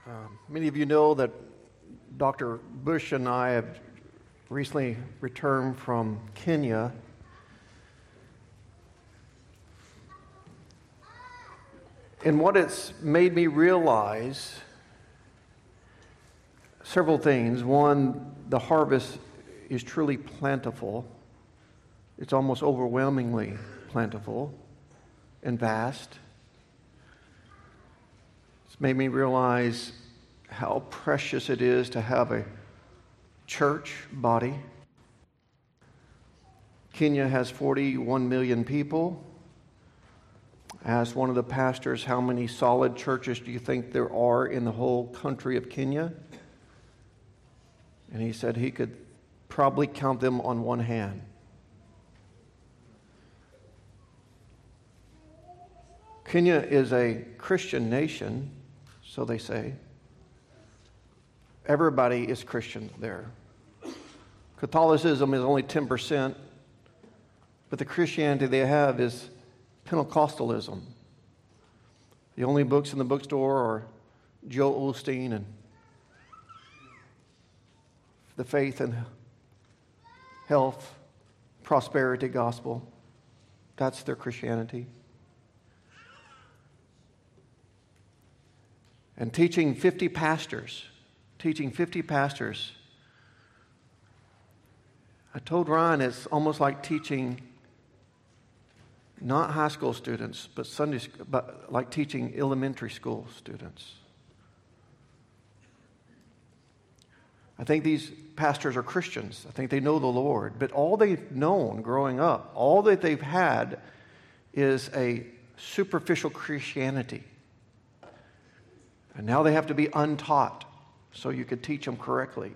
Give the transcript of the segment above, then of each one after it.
Many of you know that Dr. Bush and I have recently returned from Kenya. And what it's made me realize, several things. One, the harvest is truly plentiful. It's almost overwhelmingly plentiful and vast. It's made me realize how precious it is to have a church body. Kenya has 41 million people. I asked one of the pastors, how many solid churches do you think there are in the whole country of Kenya? And he said he could probably count them on one hand. Kenya is a Christian nation, so they say. Everybody is Christian there. Catholicism is only 10%, but the Christianity they have is Pentecostalism. The only books in the bookstore are Joel Osteen and the faith and health, prosperity gospel. That's their Christianity. And teaching 50 pastors. I told Ryan it's almost like teaching not high school students, but like teaching elementary school students. I think these pastors are Christians. I think they know the Lord. But all they've known growing up, all that they've had is a superficial Christianity. And now they have to be untaught so you could teach them correctly.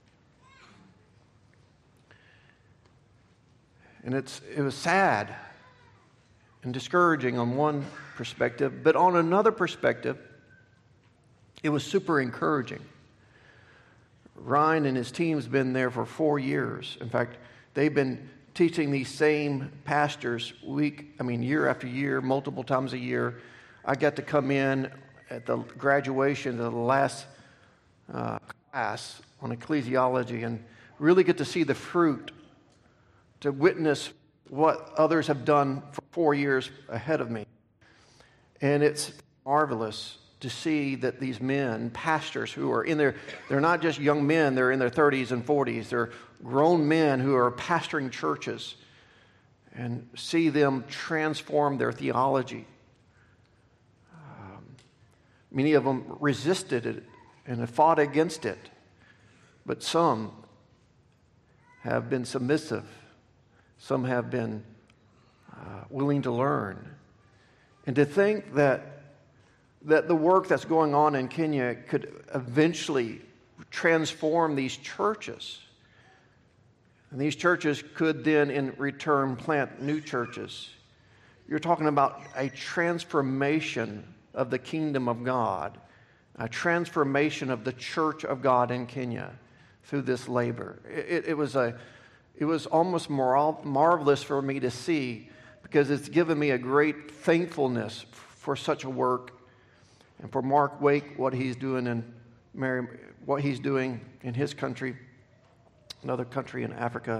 And it was sad and discouraging on one perspective, but on another perspective, it was super encouraging. Ryan and his team's been there for 4 years. In fact, they've been teaching these same pastors year after year, multiple times a year. I got to come in at the graduation of the last class on ecclesiology and really get to see the fruit, to witness what others have done for 4 years ahead of me. And it's marvelous to see that these men, pastors who are they're not just young men, they're in their 30s and 40s. They're grown men who are pastoring churches, and see them transform their theology. Many of them resisted it and have fought against it, but some have been submissive. Some have been willing to learn. And to think that the work that's going on in Kenya could eventually transform these churches. And these churches could then in return plant new churches. You're talking about a transformation of the kingdom of God, a transformation of the church of God in Kenya through this labor. It was almost marvelous for me to see, because it's given me a great thankfulness for such a work, and for Mark Wake, what he's doing in his country, another country in Africa.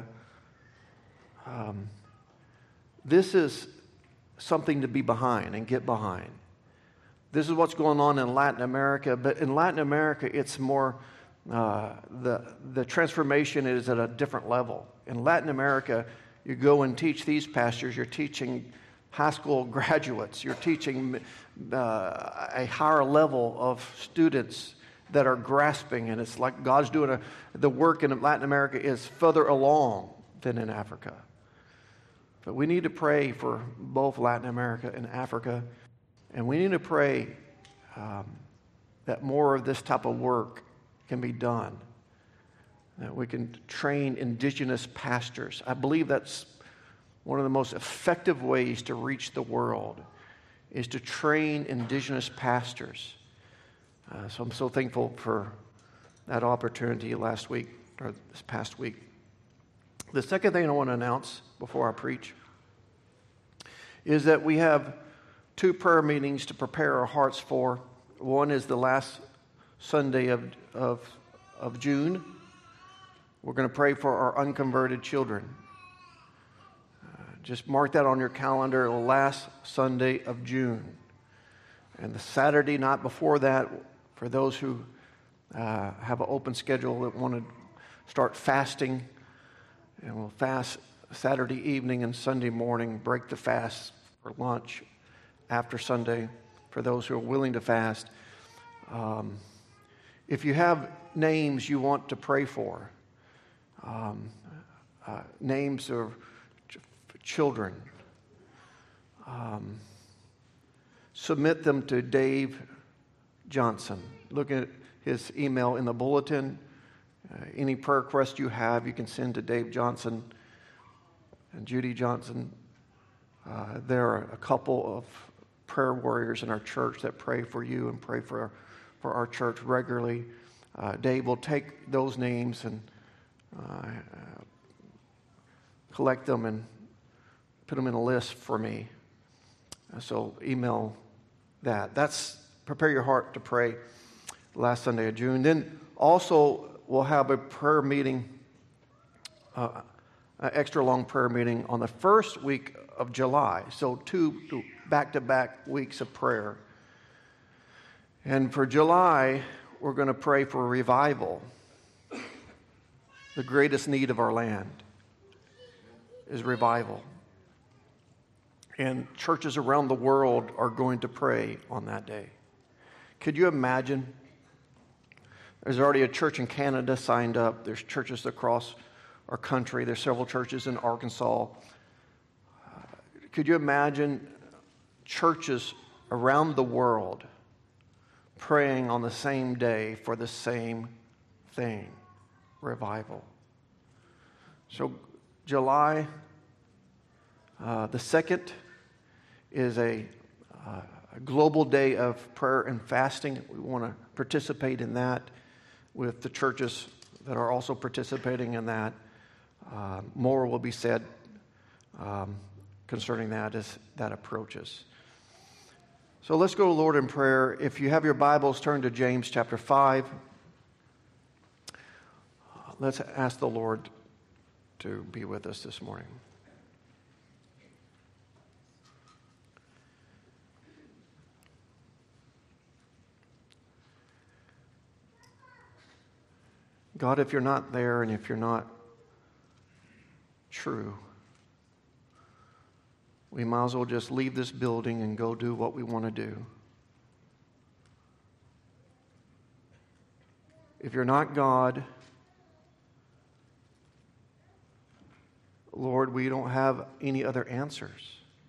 This is something to be behind and get behind. This is what's going on in Latin America, but in Latin America, it's more, the transformation is at a different level. In Latin America, you go and teach these pastors, you're teaching high school graduates, you're teaching a higher level of students that are grasping, and it's like God's doing the work in Latin America is further along than in Africa. But we need to pray for both Latin America and Africa. And we need to pray that more of this type of work can be done, that we can train indigenous pastors. I believe that's one of the most effective ways to reach the world, is to train indigenous pastors. So I'm so thankful for that opportunity last week, or this past week. The second thing I want to announce before I preach is that we have 2 prayer meetings to prepare our hearts for. One is the last Sunday of June. We're going to pray for our unconverted children. Just mark that on your calendar, the last Sunday of June. And the Saturday night before that, for those who have an open schedule that want to start fasting, and we'll fast Saturday evening and Sunday morning, break the fast for lunch after Sunday for those who are willing to fast. If you have names you want to pray for, names of children, submit them to Dave Johnson. Look at his email in the bulletin. Any prayer request you have, you can send to Dave Johnson and Judy Johnson. There are a couple of prayer warriors in our church that pray for you and pray for our church regularly. Dave will take those names and collect them and put them in a list for me. So email that. That's prepare your heart to pray last Sunday of June. Then also we'll have a prayer meeting, an extra long prayer meeting on the first week of July. So 2 back-to-back weeks of prayer. And for July, we're going to pray for revival. The greatest need of our land is revival. And churches around the world are going to pray on that day. Could you imagine? There's already a church in Canada signed up. There's churches across our country. There's several churches in Arkansas. Could you imagine churches around the world praying on the same day for the same thing, revival? So July the 2nd is a global day of prayer and fasting. We want to participate in that with the churches that are also participating in that. More will be said concerning that as that approaches. So let's go to the Lord in prayer. If you have your Bibles, turn to James chapter 5. Let's ask the Lord to be with us this morning. God, if you're not there and if you're not true, we might as well just leave this building and go do what we want to do. If you're not God, Lord, we don't have any other answers.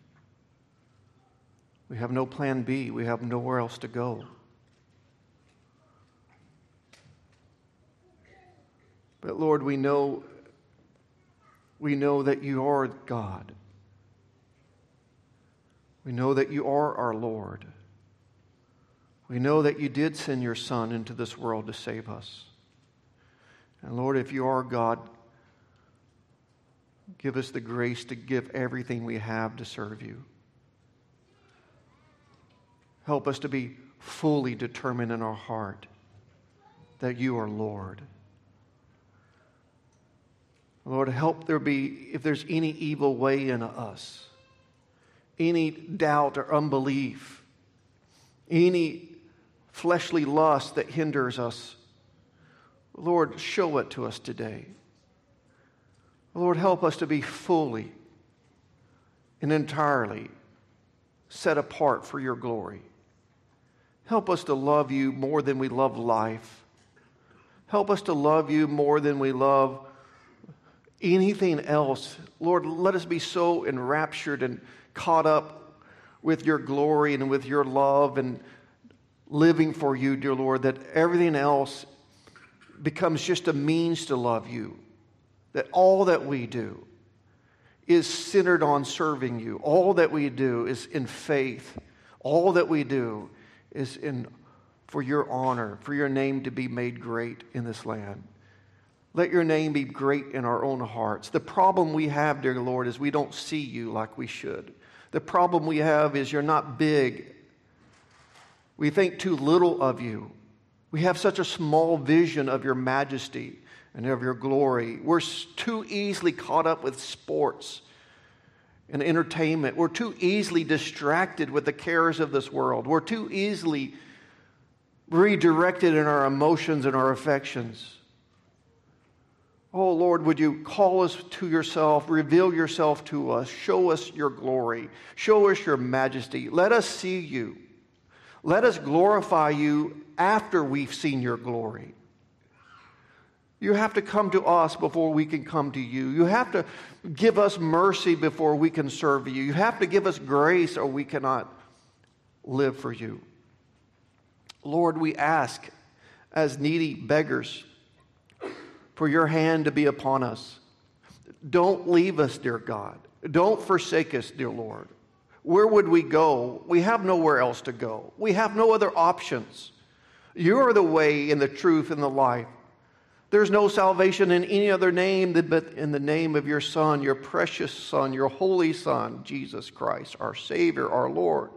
We have no plan B. We have nowhere else to go. But Lord, we know that you are God. We know that you are our Lord. We know that you did send your Son into this world to save us. And Lord, if you are God, give us the grace to give everything we have to serve you. Help us to be fully determined in our heart that you are Lord. Lord, help there be, if there's any evil way in us, any doubt or unbelief, any fleshly lust that hinders us, Lord, show it to us today. Lord, help us to be fully and entirely set apart for your glory. Help us to love you more than we love life. Help us to love you more than we love anything else. Lord, let us be so enraptured and caught up with your glory and with your love and living for you, dear Lord, that everything else becomes just a means to love you. That all that we do is centered on serving you. All that we do is in faith. All that we do is for your honor, for your name to be made great in this land. Let your name be great in our own hearts. The problem we have, dear Lord, is we don't see you like we should. The problem we have is you're not big. We think too little of you. We have such a small vision of your majesty and of your glory. We're too easily caught up with sports and entertainment. We're too easily distracted with the cares of this world. We're too easily redirected in our emotions and our affections. Oh Lord, would you call us to yourself, reveal yourself to us, show us your glory, show us your majesty. Let us see you. Let us glorify you after we've seen your glory. You have to come to us before we can come to you. You have to give us mercy before we can serve you. You have to give us grace or we cannot live for you. Lord, we ask as needy beggars for your hand to be upon us. Don't leave us, dear God. Don't forsake us, dear Lord. Where would we go? We have nowhere else to go. We have no other options. You are the way and the truth and the life. There's no salvation in any other name but in the name of your Son, your precious Son, your holy Son, Jesus Christ, our Savior, our Lord.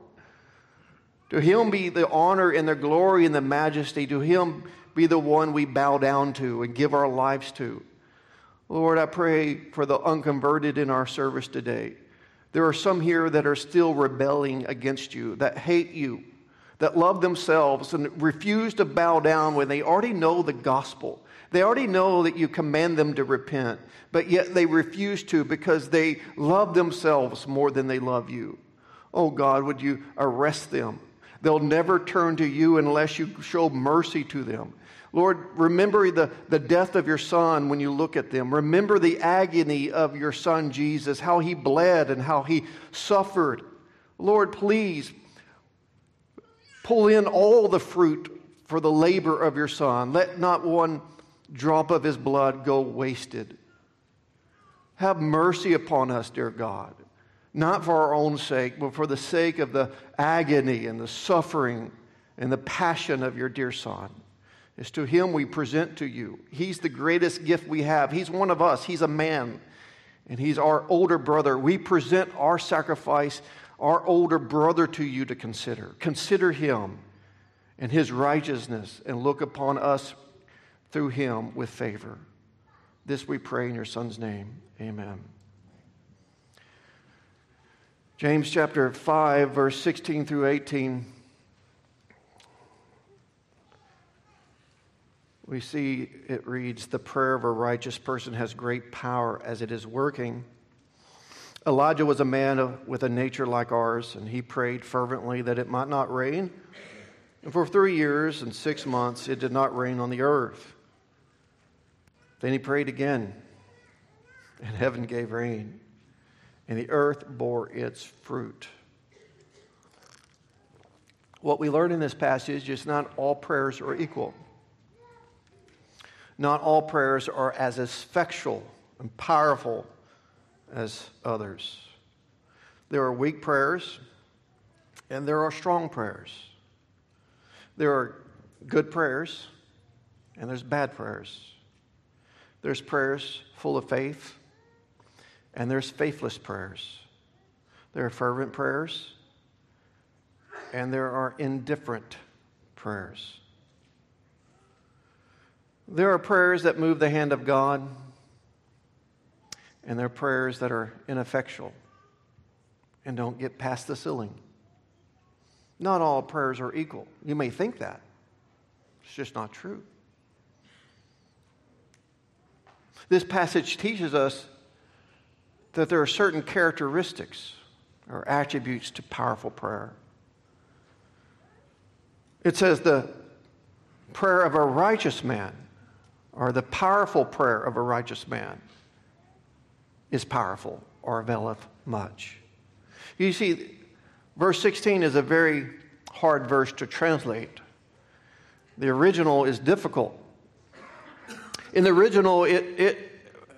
To him be the honor and the glory and the majesty. To him be the one we bow down to and give our lives to. Lord, I pray for the unconverted in our service today. There are some here that are still rebelling against you, that hate you, that love themselves and refuse to bow down when they already know the gospel. They already know that you command them to repent, but yet they refuse to because they love themselves more than they love you. Oh God, would you arrest them? They'll never turn to you unless you show mercy to them. Lord, remember the death of your Son when you look at them. Remember the agony of your Son, Jesus, how he bled and how he suffered. Lord, please pull in all the fruit for the labor of your Son. Let not one drop of his blood go wasted. Have mercy upon us, dear God, not for our own sake, but for the sake of the agony and the suffering and the passion of your dear Son. It's to him we present to you. He's the greatest gift we have. He's one of us. He's a man, and he's our older brother. We present our sacrifice, our older brother, to you to consider. Consider him and his righteousness, and look upon us through him with favor. This we pray in your Son's name. Amen. James chapter 5, verse 16 through 18. We see it reads, "The prayer of a righteous person has great power as it is working. Elijah was a man with a nature like ours, and he prayed fervently that it might not rain. And for 3 years and 6 months it did not rain on the earth. Then he prayed again, and heaven gave rain, and the earth bore its fruit." What we learn in this passage is not all prayers are equal. Not all prayers are as effectual and powerful as others. There are weak prayers, and there are strong prayers. There are good prayers, and there's bad prayers. There's prayers full of faith, and there's faithless prayers. There are fervent prayers, and there are indifferent prayers. There are prayers that move the hand of God, and there are prayers that are ineffectual and don't get past the ceiling. Not all prayers are equal. You may think that. It's just not true. This passage teaches us that there are certain characteristics or attributes to powerful prayer. It says the prayer of a righteous man, or the powerful prayer of a righteous man, is powerful or availeth much. You see, verse 16 is a very hard verse to translate. The original is difficult. In the original, it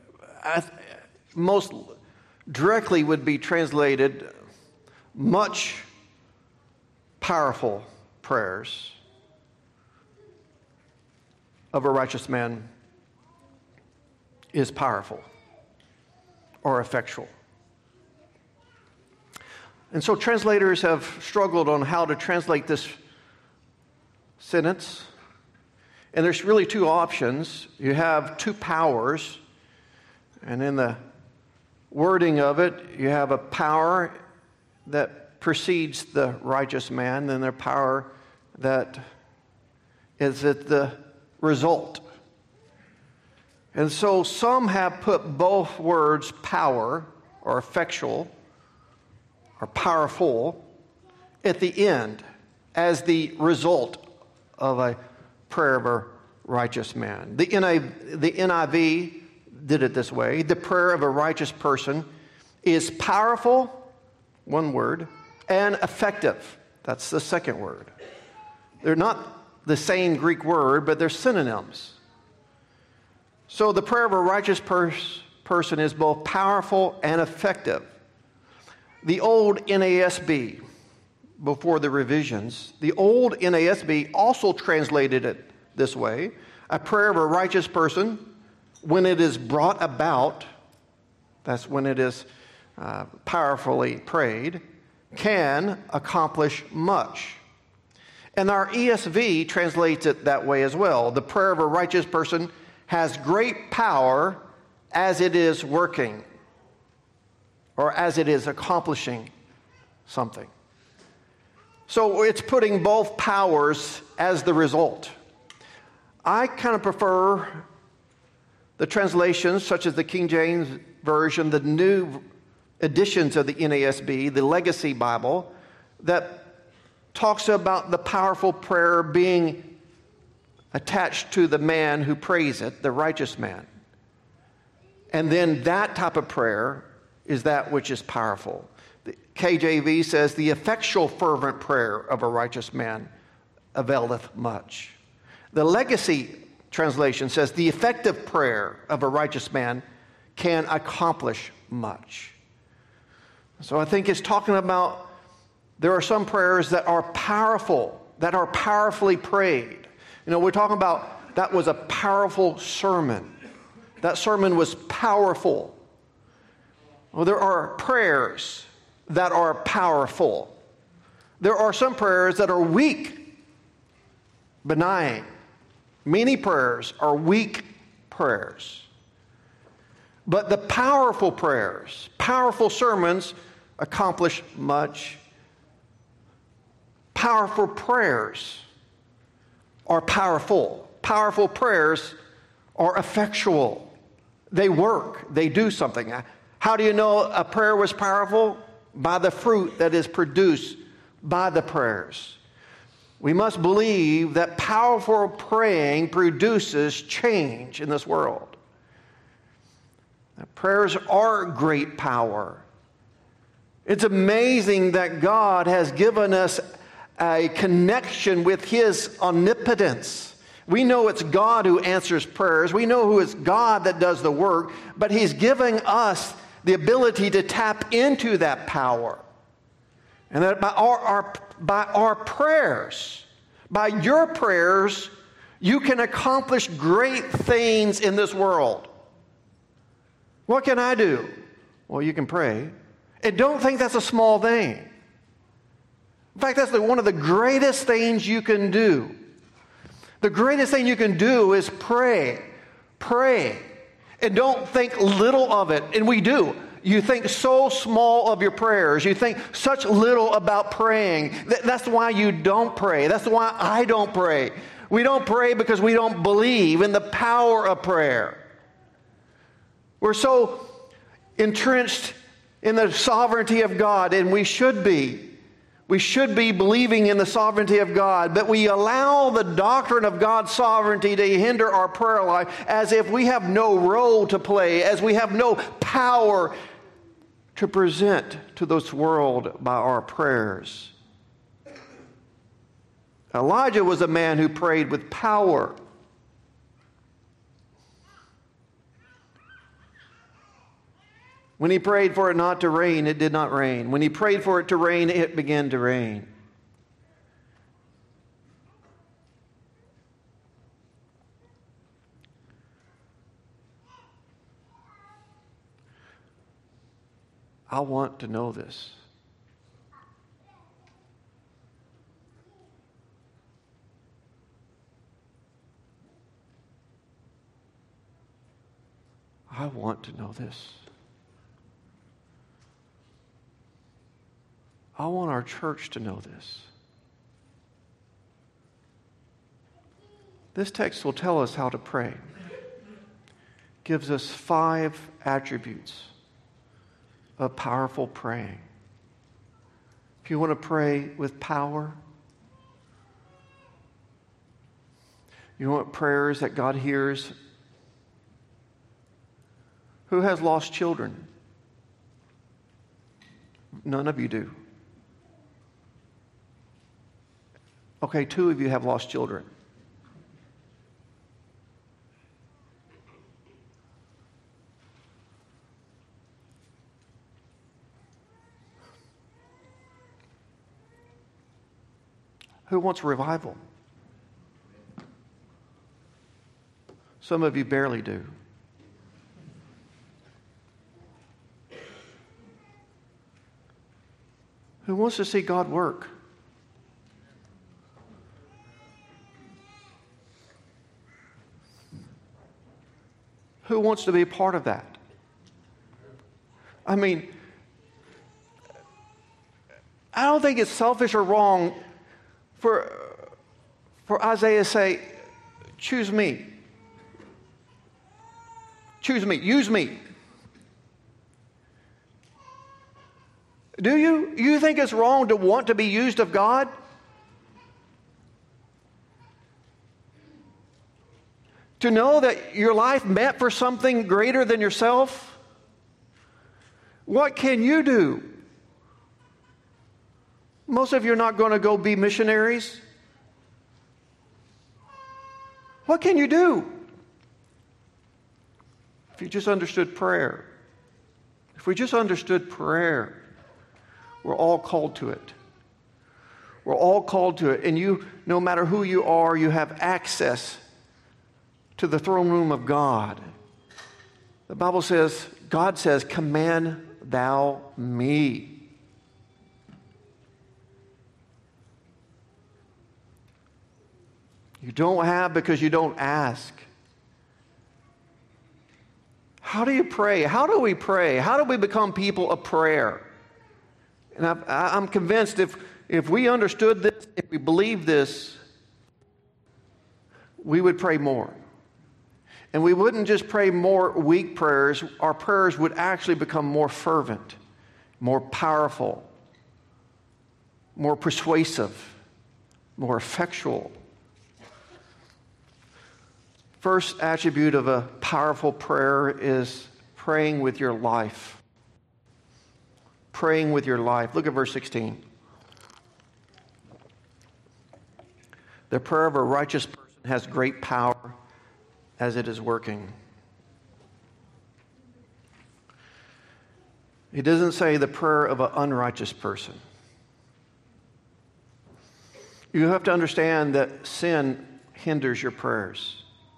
most directly would be translated much powerful prayers of a righteous man is powerful or effectual. And so translators have struggled on how to translate this sentence. And there's really two options. You have two powers, and in the wording of it, you have a power that precedes the righteous man, and a power that is at the result. And so some have put both words, power or effectual or powerful, at the end as the result of a prayer of a righteous man. The NIV did it this way. The prayer of a righteous person is powerful, one word, and effective. That's the second word. They're not the same Greek word, but they're synonyms. So the prayer of a righteous person is both powerful and effective. The old NASB, before the revisions, the old NASB also translated it this way. A prayer of a righteous person, when it is brought about, that's when it is powerfully prayed, can accomplish much. And our ESV translates it that way as well. The prayer of a righteous person has great power as it is working, or as it is accomplishing something. So it's putting both powers as the result. I kind of prefer the translations, such as the King James Version, the new editions of the NASB, the Legacy Bible, that talks about the powerful prayer being attached to the man who prays it, the righteous man. And then that type of prayer is that which is powerful. The KJV says, the effectual fervent prayer of a righteous man availeth much. The Legacy translation says, the effective prayer of a righteous man can accomplish much. So I think it's talking about there are some prayers that are powerful, that are powerfully prayed. You know, we're talking about that was a powerful sermon. That sermon was powerful. Well, there are prayers that are powerful. There are some prayers that are weak, benign. Many prayers are weak prayers. But the powerful prayers, powerful sermons accomplish much. Powerful prayers are powerful. Powerful prayers are effectual. They work. They do something. How do you know a prayer was powerful? By the fruit that is produced by the prayers. We must believe that powerful praying produces change in this world. Prayers are great power. It's amazing that God has given us a connection with His omnipotence. We know it's God who answers prayers. We know who it's God that does the work, but He's giving us the ability to tap into that power. And that by our prayers, by your prayers, you can accomplish great things in this world. What can I do? Well, you can pray. And don't think that's a small thing. In fact, that's one of the greatest things you can do. The greatest thing you can do is pray. Pray. And don't think little of it. And we do. You think so small of your prayers. You think such little about praying. That's why you don't pray. That's why I don't pray. We don't pray because we don't believe in the power of prayer. We're so entrenched in the sovereignty of God, and we should be. We should be believing in the sovereignty of God, but we allow the doctrine of God's sovereignty to hinder our prayer life as if we have no role to play, as we have no power to present to this world by our prayers. Elijah was a man who prayed with power. When he prayed for it not to rain, it did not rain. When he prayed for it to rain, it began to rain. I want to know this. I want to know this. I want our church to know this. This text will tell us how to pray. Gives us 5 attributes of powerful praying. If you want to pray with power, you want prayers that God hears. Who has lost children? None of you do. Okay, 2 of you have lost children. Who wants revival? Some of you barely do. Who wants to see God work? Who wants to be a part of that? I mean, I don't think it's selfish or wrong for Isaiah to say, choose me. Choose me. Use me. Do you? You think it's wrong to want to be used of God? To know that your life meant for something greater than yourself? What can you do? Most of you are not going to go be missionaries. What can you do? If you just understood prayer. If we just understood prayer, we're all called to it. We're all called to it. And you, no matter who you are, you have access to the throne room of God. The Bible says, God says, command thou me. You don't have because you don't ask. How do you pray? How do we pray? How do we become people of prayer? And I'm convinced if we understood this, if we believed this, we would pray more. And we wouldn't just pray more weak prayers. Our prayers would actually become more fervent, more powerful, more persuasive, more effectual. First attribute of a powerful prayer is praying with your life. Praying with your life. Look at verse 16. The prayer of a righteous person has great power as it is working. It doesn't say the prayer of an unrighteous person. You have to understand that sin hinders your prayers.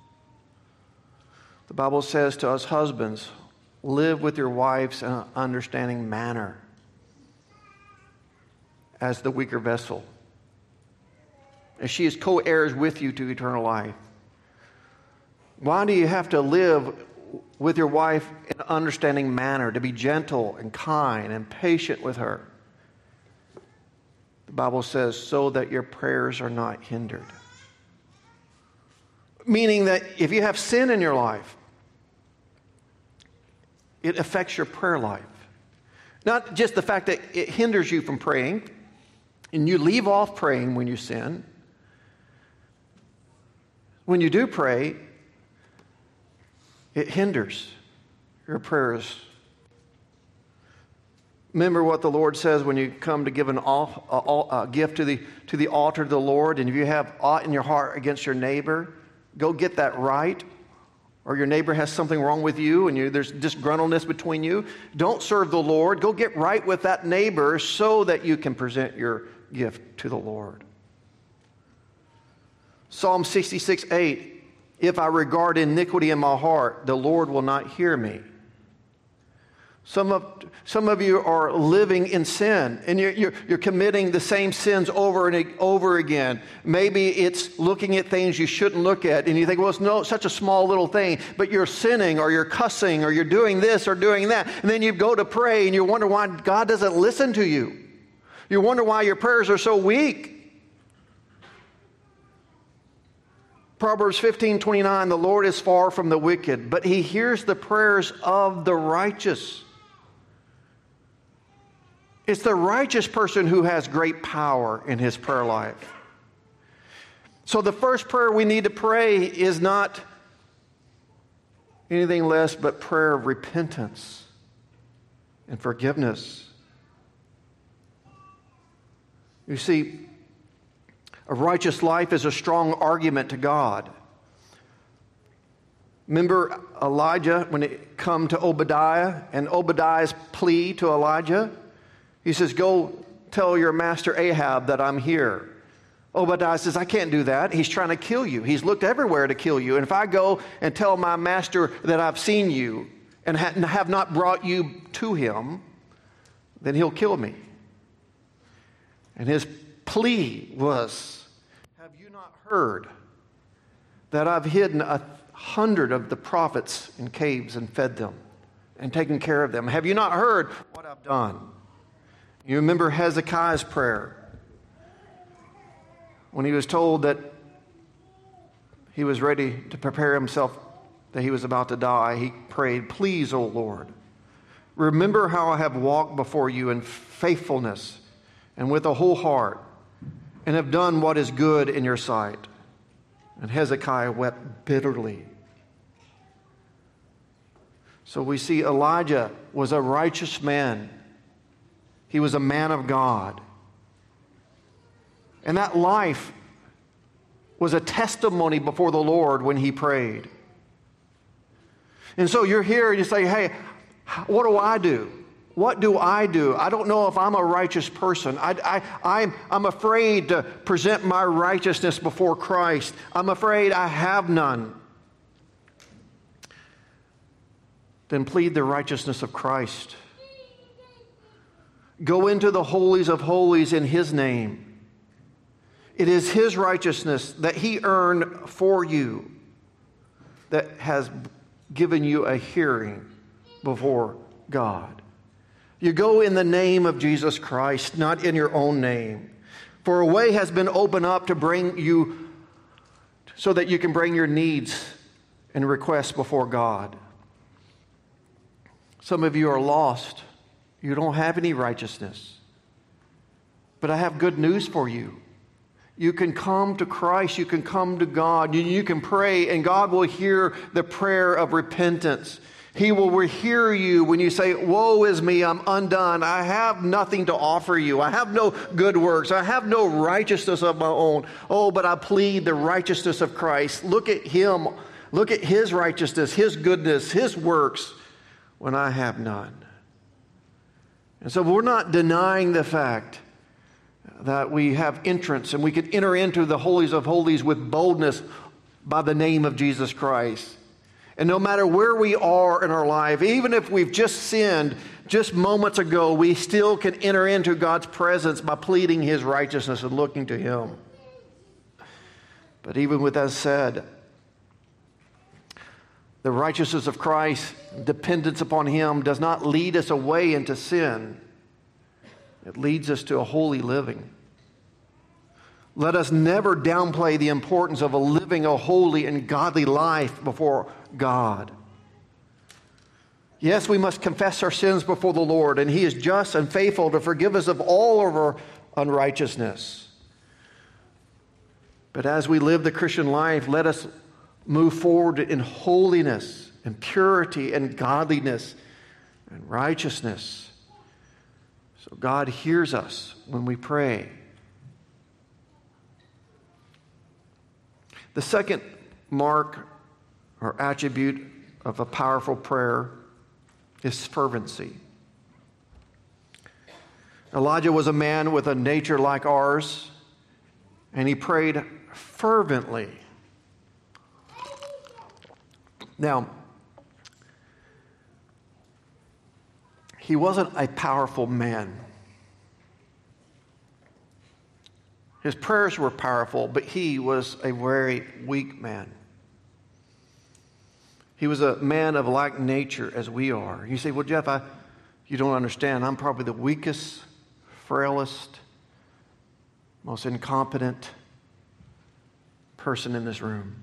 The Bible says to us husbands, live with your wives in an understanding manner as the weaker vessel, as she is co-heirs with you to eternal life. Why do you have to live with your wife in an understanding manner, to be gentle and kind and patient with her? The Bible says, so that your prayers are not hindered. Meaning that if you have sin in your life, it affects your prayer life. Not just the fact that it hinders you from praying, and you leave off praying when you sin. When you do pray, it hinders your prayers. Remember what the Lord says when you come to give a gift to the altar of the Lord, and if you have aught in your heart against your neighbor, go get that right. Or your neighbor has something wrong with you and there's disgruntledness between you. Don't serve the Lord. Go get right with that neighbor so that you can present your gift to the Lord. Psalm 66:8, if I regard iniquity in my heart, the Lord will not hear me. Some of you are living in sin, and you're committing the same sins over and over again. Maybe it's looking at things you shouldn't look at, and you think, well, it's such a small little thing, but you're sinning, or you're cussing, or you're doing this or doing that, and then you go to pray, and you wonder why God doesn't listen to you. You wonder why your prayers are so weak. Proverbs 15:29, the Lord is far from the wicked, but He hears the prayers of the righteous. It's the righteous person who has great power in his prayer life. So the first prayer we need to pray is not anything less but prayer of repentance and forgiveness. You see, a righteous life is a strong argument to God. Remember Elijah when it come to Obadiah and Obadiah's plea to Elijah? He says, go tell your master Ahab that I'm here. Obadiah says, I can't do that. He's trying to kill you. He's looked everywhere to kill you. And if I go and tell my master that I've seen you and have not brought you to him, then he'll kill me. And his plea was, have you not heard that I've hidden 100 of the prophets in caves and fed them and taken care of them? Have you not heard what I've done? You remember Hezekiah's prayer when he was told that he was ready to prepare himself, that he was about to die. He prayed, please, O Lord, remember how I have walked before you in faithfulness and with a whole heart, and have done what is good in your sight. And Hezekiah wept bitterly. So we see Elijah was a righteous man. He was a man of God. And that life was a testimony before the Lord when he prayed. And so you're here and you say, hey, what do I do? What do I do? I don't know if I'm a righteous person. I'm afraid to present my righteousness before Christ. I'm afraid I have none. Then plead the righteousness of Christ. Go into the holies of holies in His name. It is His righteousness that He earned for you that has given you a hearing before God. You go in the name of Jesus Christ, not in your own name. For a way has been opened up to bring you, so that you can bring your needs and requests before God. Some of you are lost. You don't have any righteousness. But I have good news for you. You can come to Christ. You can come to God. You can pray, and God will hear the prayer of repentance. He will hear you when you say, woe is me, I'm undone. I have nothing to offer you. I have no good works. I have no righteousness of my own. Oh, but I plead the righteousness of Christ. Look at Him. Look at His righteousness, His goodness, His works, when I have none. And so we're not denying the fact that we have entrance and we can enter into the holies of holies with boldness by the name of Jesus Christ. And no matter where we are in our life, even if we've just sinned just moments ago, we still can enter into God's presence by pleading His righteousness and looking to Him. But even with that said, the righteousness of Christ, dependence upon Him, does not lead us away into sin. It leads us to a holy living. Let us never downplay the importance of living a holy and godly life before God. Yes, we must confess our sins before the Lord, and He is just and faithful to forgive us of all of our unrighteousness. But as we live the Christian life, let us move forward in holiness and purity and godliness and righteousness. So God hears us when we pray. The second mark or attribute of a powerful prayer is fervency. Elijah was a man with a nature like ours, and he prayed fervently. Now, He wasn't a powerful man. His prayers were powerful, but he was a very weak man. He was a man of like nature as we are. You say, well, Jeff, you don't understand. I'm probably the weakest, frailest, most incompetent person in this room.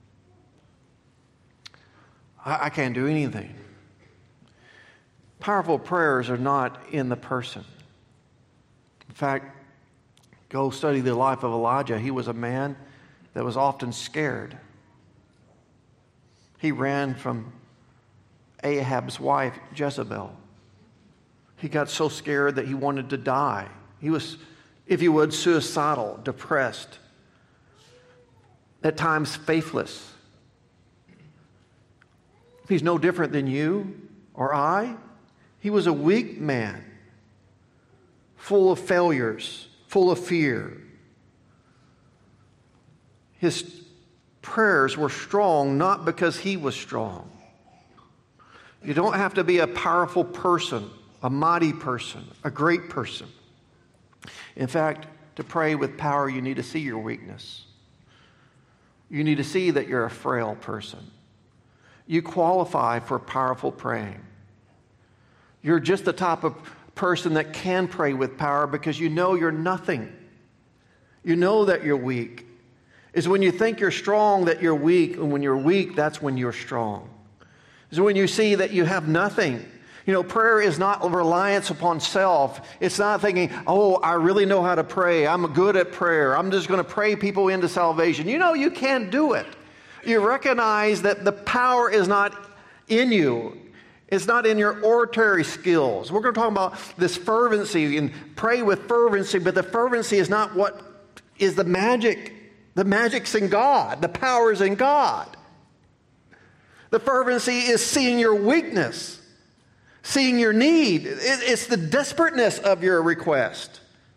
I can't do anything. Powerful prayers are not in the person. In fact, go study the life of Elijah. He was a man that was often scared. He ran from Ahab's wife, Jezebel. He got so scared that he wanted to die. He was, if you would, suicidal, depressed, at times faithless. He's no different than you or I. He was a weak man, full of failures, full of fear. His prayers were strong not because he was strong. You don't have to be a powerful person, a mighty person, a great person. In fact, to pray with power, you need to see your weakness. You need to see that you're a frail person. You qualify for powerful praying. You're just the type of person that can pray with power because you know you're nothing. You know that you're weak. It's when you think you're strong that you're weak, and when you're weak, that's when you're strong. It's when you see that you have nothing. You know, prayer is not reliance upon self. It's not thinking, oh, I really know how to pray. I'm good at prayer. I'm just going to pray people into salvation. You know, you can't do it. You recognize that the power is not in you. It's not in your oratory skills. We're going to talk about this fervency and pray with fervency, but the fervency is not what is the magic. The magic's in God. The power is in God. The fervency is seeing your weakness, seeing your need. It's the desperateness of your request.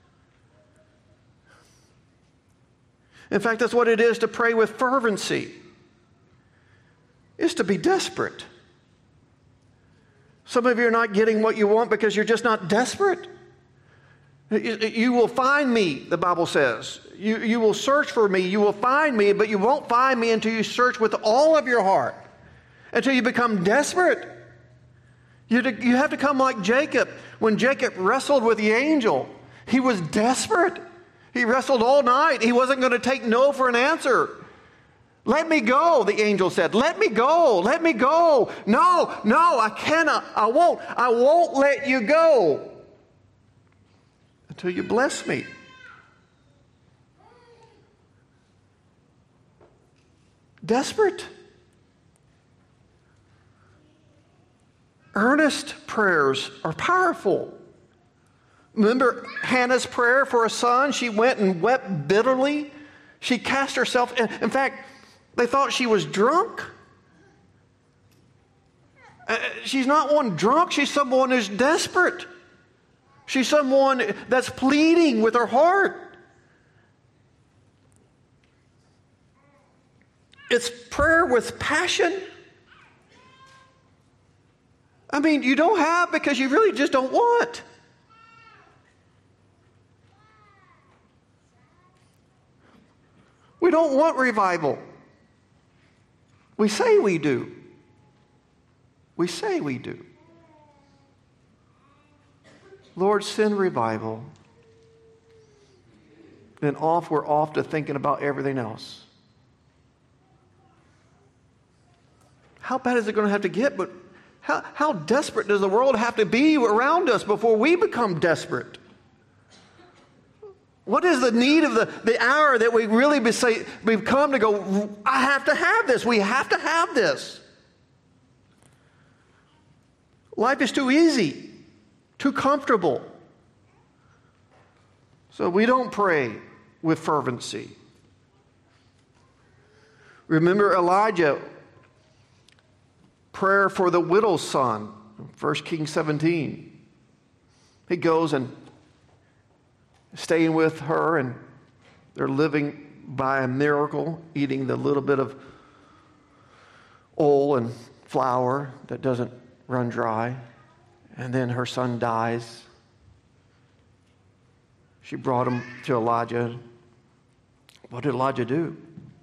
In fact, that's what it is to pray with fervency. It's to be desperate. Some of you are not getting what you want because you're just not desperate. You will find me, the Bible says. You will search for me. You will find me, but you won't find me until you search with all of your heart. Until you become desperate. You have to come like Jacob. When Jacob wrestled with the angel, he was desperate. He wrestled all night. He wasn't going to take no for an answer. Let me go, the angel said. Let me go. Let me go. No, I cannot. I won't let you go until you bless me. Desperate. Earnest prayers are powerful. Remember Hannah's prayer for a son? She went and wept bitterly. She cast herself. In fact, they thought she was drunk. She's not one drunk. She's someone who's desperate. She's someone that's pleading with her heart. It's prayer with passion. I mean, you don't have because you really just don't want. We don't want revival. We say we do. We say we do. Lord, send revival. Then we're off to thinking about everything else. How bad is it going to have to get? But how desperate does the world have to be around us before we become desperate? What is the need of the hour that we really we've come to go, I have to have this. We have to have this. Life is too easy, too comfortable. So we don't pray with fervency. Remember Elijah, prayer for the widow's son, 1 Kings 17. He goes and staying with her, and they're living by a miracle, eating the little bit of oil and flour that doesn't run dry. And then her son dies. She brought him to Elijah. What did Elijah do?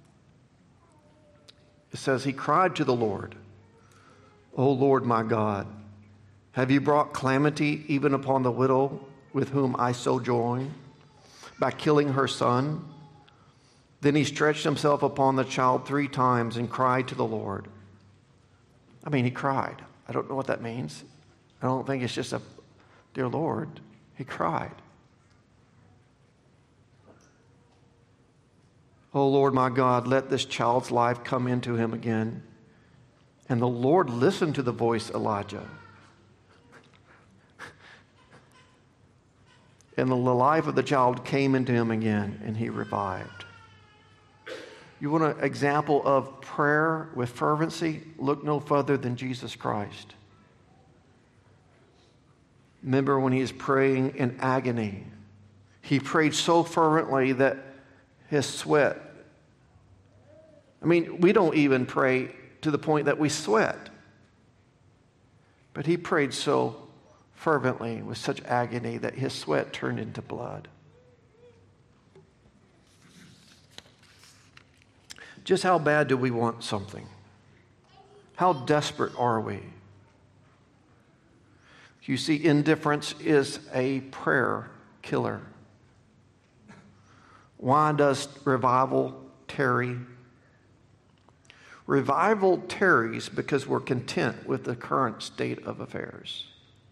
It says he cried to the Lord, "O Lord my God, have you brought calamity even upon the widow with whom I sojourn by killing her son?" Then he stretched himself upon the child 3 times and cried to the Lord. I mean, he cried. I don't know what that means. I don't think it's just a, "Dear Lord." He cried. "O Lord my God, let this child's life come into him again." And the Lord listened to the voice of Elijah. And the life of the child came into him again, and he revived. You want an example of prayer with fervency? Look no further than Jesus Christ. Remember when he is praying in agony. He prayed so fervently that his sweat. I mean, we don't even pray to the point that we sweat. But he prayed so fervently with such agony that his sweat turned into blood. Just how bad do we want something? How desperate are we? You see, indifference is a prayer killer. Why does revival tarry? Revival tarries because we're content with the current state of affairs.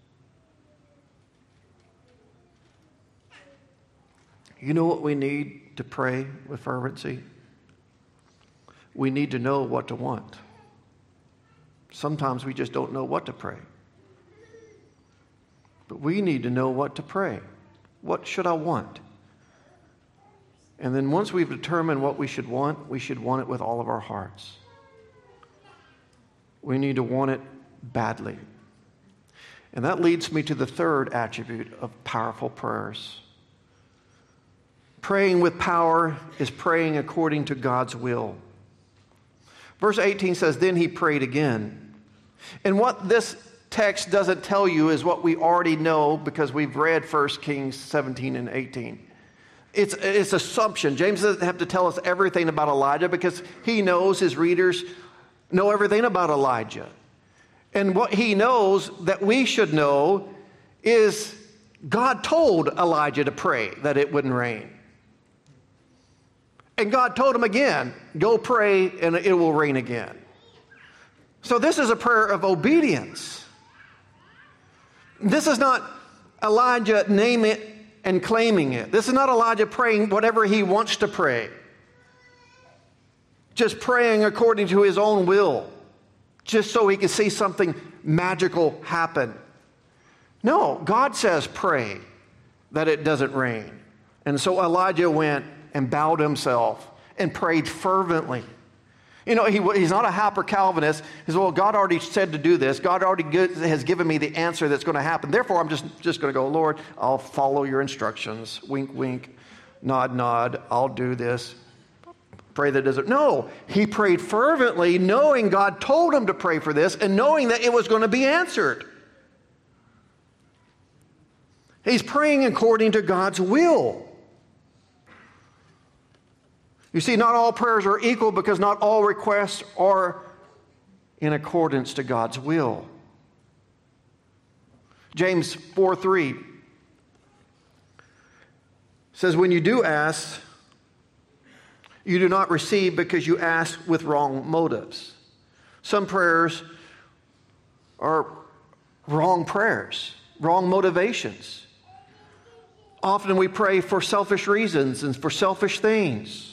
You know what we need to pray with fervency? We need to know what to want. Sometimes we just don't know what to pray. But we need to know what to pray. What should I want? And then once we've determined what we should want it with all of our hearts. We need to want it badly. And that leads me to the third attribute of powerful prayers. Praying with power is praying according to God's will. Verse 18 says, "Then he prayed again." And what this text doesn't tell you is what we already know because we've read 1 Kings 17 and 18. It's assumption. James doesn't have to tell us everything about Elijah because he knows his readers know everything about Elijah. And what he knows that we should know is God told Elijah to pray that it wouldn't rain. And God told him again, "Go pray and it will rain again." So this is a prayer of obedience. This is not Elijah naming it and claiming it. This is not Elijah praying whatever he wants to pray. Just praying according to his own will. Just so he can see something magical happen. No, God says pray that it doesn't rain. And so Elijah went and bowed himself and prayed fervently. You know, he's not a hyper-Calvinist. He says, "Well, God already said to do this. God already has given me the answer that's going to happen. Therefore, I'm just going to go, Lord, I'll follow your instructions. Wink, wink, nod, nod. I'll do this. Pray that it doesn't." No, he prayed fervently, knowing God told him to pray for this and knowing that it was going to be answered. He's praying according to God's will. You see, not all prayers are equal because not all requests are in accordance to God's will. James 4:3 says, "When you do ask, you do not receive because you ask with wrong motives." Some prayers are wrong prayers, wrong motivations. Often we pray for selfish reasons and for selfish things.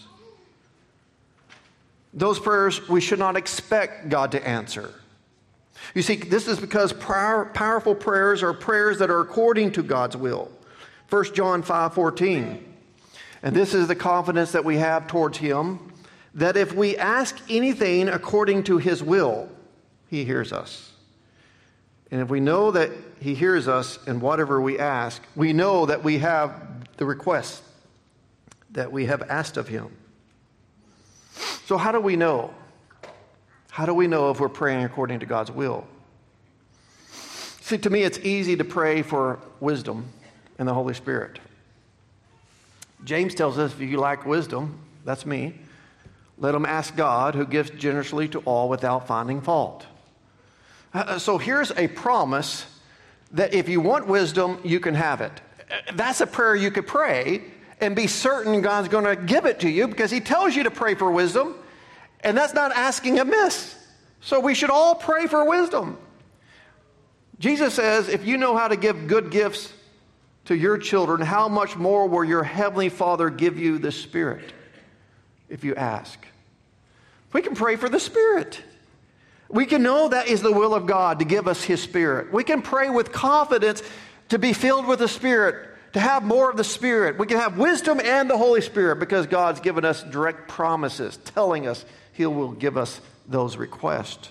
Those prayers we should not expect God to answer. You see, this is because powerful prayers are prayers that are according to God's will. 1 John 5:14. And this is the confidence that we have towards him, that if we ask anything according to his will, he hears us. And if we know that he hears us in whatever we ask, we know that we have the request that we have asked of him. So how do we know? How do we know if we're praying according to God's will? See, to me, it's easy to pray for wisdom and the Holy Spirit. James tells us, if you lack wisdom, that's me, let him ask God, who gives generously to all without finding fault. So here's a promise that if you want wisdom, you can have it. That's a prayer you could pray and be certain God's going to give it to you because he tells you to pray for wisdom, and that's not asking amiss. So we should all pray for wisdom. Jesus says, if you know how to give good gifts to your children, how much more will your heavenly Father give you the Spirit if you ask? We can pray for the Spirit. We can know that is the will of God to give us his Spirit. We can pray with confidence to be filled with the Spirit, to have more of the Spirit. We can have wisdom and the Holy Spirit because God's given us direct promises telling us he will give us those requests.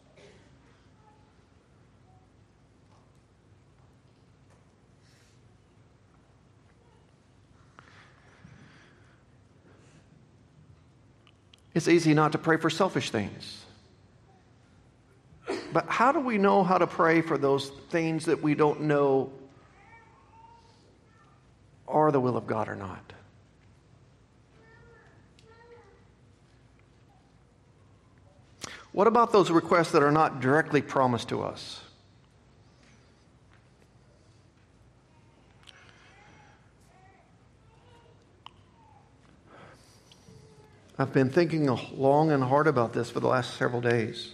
It's easy not to pray for selfish things. But how do we know how to pray for those things that we don't know are the will of God or not? What about those requests that are not directly promised to us? I've been thinking long and hard about this for the last several days.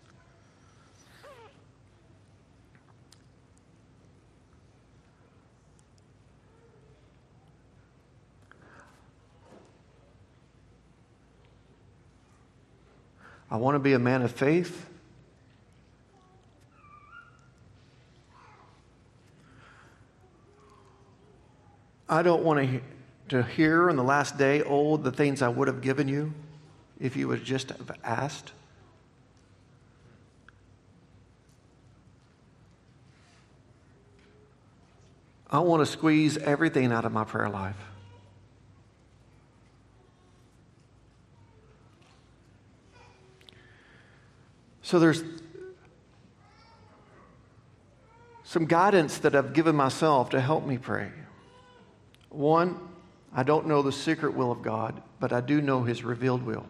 I want to be a man of faith. I don't want to hear on the last day, oh, the things I would have given you if you would just have asked. I want to squeeze everything out of my prayer life. So there's some guidance that I've given myself to help me pray. One, I don't know the secret will of God, but I do know his revealed will.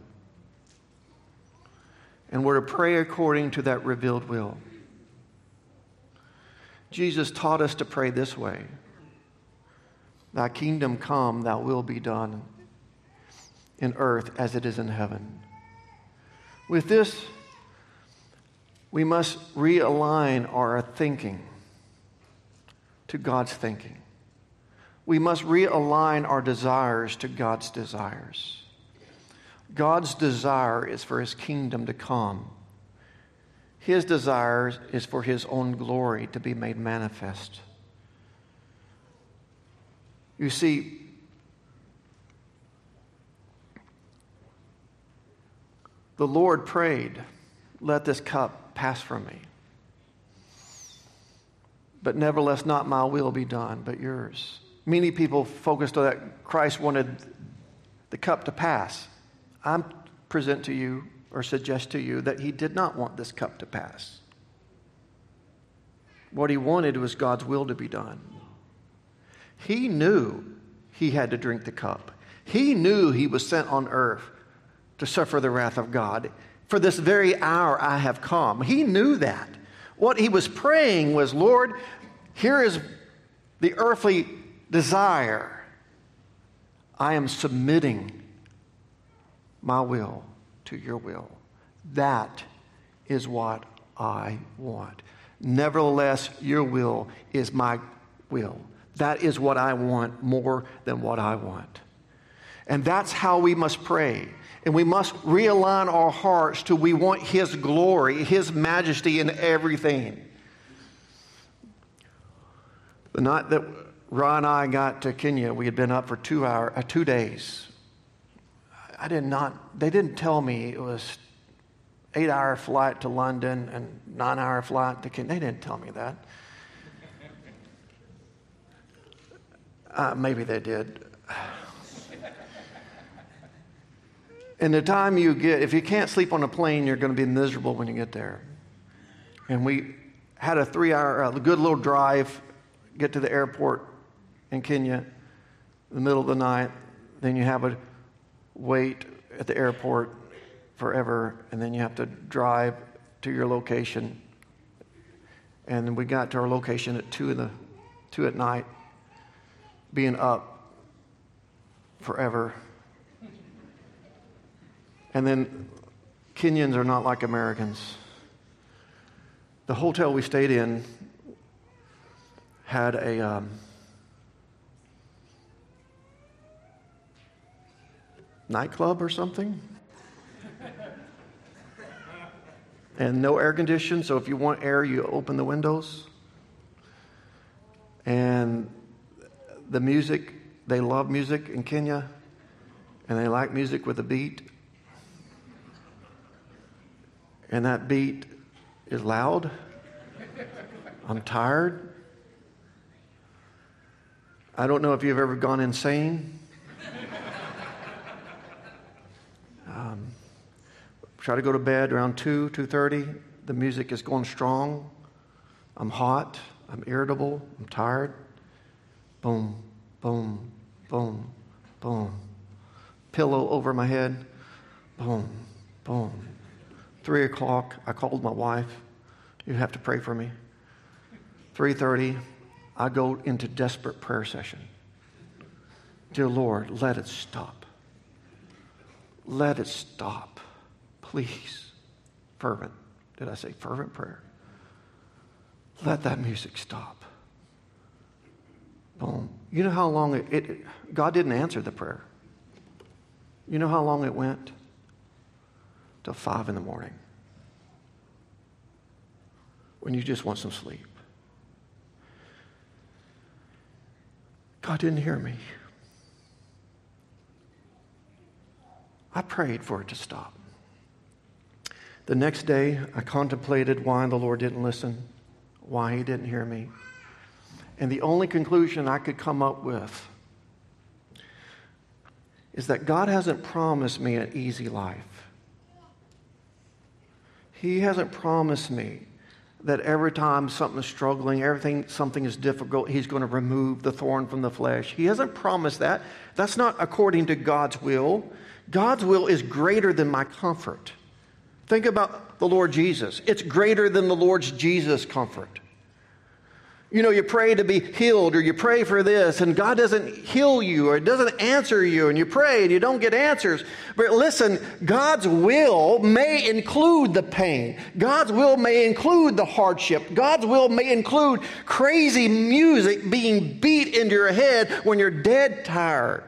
And we're to pray according to that revealed will. Jesus taught us to pray this way: thy kingdom come, thy will be done in earth as it is in heaven. With this, we must realign our thinking to God's thinking. We must realign our desires to God's desires. God's desire is for his kingdom to come. His desire is for his own glory to be made manifest. You see, the Lord prayed, let this cup pass from me. But nevertheless, not my will be done, but yours. Many people focused on that Christ wanted the cup to pass. I present to you or suggest to you that he did not want this cup to pass. What he wanted was God's will to be done. He knew he had to drink the cup. He knew he was sent on earth to suffer the wrath of God. For this very hour I have come. He knew that. What he was praying was, Lord, here is the earthly desire. I am submitting my will to your will. That is what I want. Nevertheless, your will is my will. That is what I want more than what I want. And that's how we must pray. And we must realign our hearts to we want his glory, his majesty in everything. The night that Ron and I got to Kenya, we had been up for 2 days. They didn't tell me it was 8-hour flight to London and 9-hour flight to Kenya. They didn't tell me that. Maybe they did. And the time you get, if you can't sleep on a plane, you're going to be miserable when you get there. And we had a 3-hour, good little drive, get to the airport in Kenya in the middle of the night. Then you have a wait at the airport forever, and then you have to drive to your location. And then we got to our location at 2 at night, being up forever. And then Kenyans are not like Americans. The hotel we stayed in had a nightclub or something. And no air conditioning, so if you want air, you open the windows. And the music, they love music in Kenya, and they like music with a beat. And that beat is loud. I'm tired. I don't know if you've ever gone insane. Try to go to bed around 2:30. The music is going strong. I'm hot. I'm irritable. I'm tired. Boom, boom, boom, boom. Pillow over my head. Boom, boom. 3 o'clock, I called my wife. You have to pray for me. 3:30, I go into desperate prayer session. Dear Lord, let it stop. Let it stop. Please. Fervent. Did I say fervent prayer? Let that music stop. Boom. You know how long God didn't answer the prayer. You know how long it went? Till 5 in the morning. When you just want some sleep. God didn't hear me. I prayed for it to stop. The next day, I contemplated why the Lord didn't listen, why He didn't hear me. And the only conclusion I could come up with is that God hasn't promised me an easy life. He hasn't promised me that every time something's struggling, something is difficult, He's going to remove the thorn from the flesh. He hasn't promised that. That's not according to God's will. God's will is greater than my comfort. Think about the Lord Jesus. It's greater than the Lord Jesus' comfort. You know, you pray to be healed, or you pray for this, and God doesn't heal you, or doesn't answer you, and you pray and you don't get answers. But listen, God's will may include the pain. God's will may include the hardship. God's will may include crazy music being beat into your head when you're dead tired.